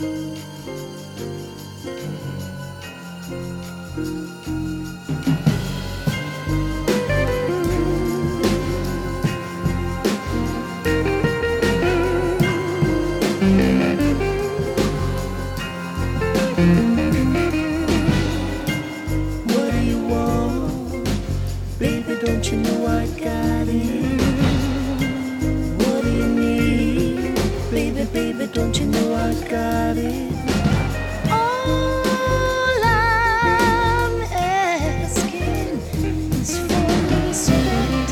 What do you want? Baby, don't you know I got it? What do you need? Baby, baby, don't you know I got it? All I'm asking is for respect.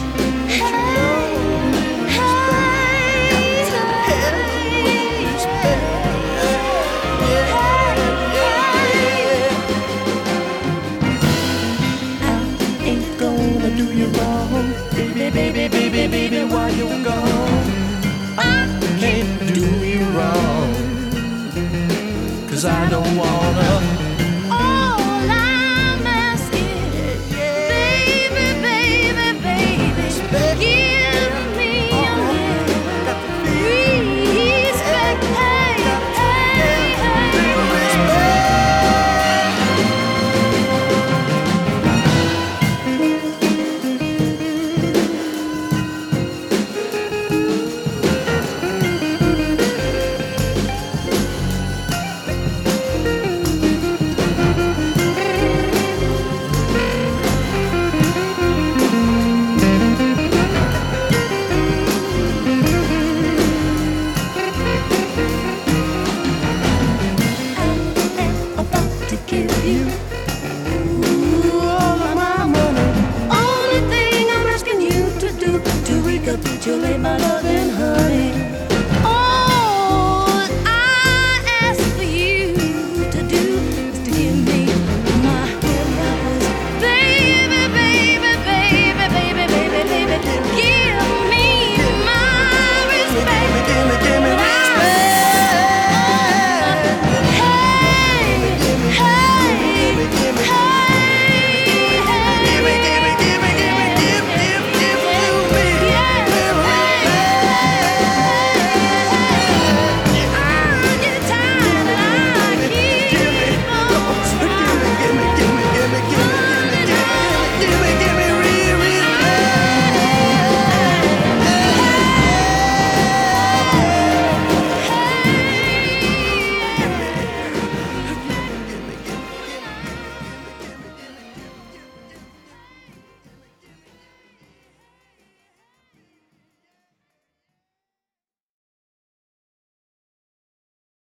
Ain't gonna do you wrong, baby, baby, baby, baby, while you're gone. I can't do you wrong, 'cause I don't wanna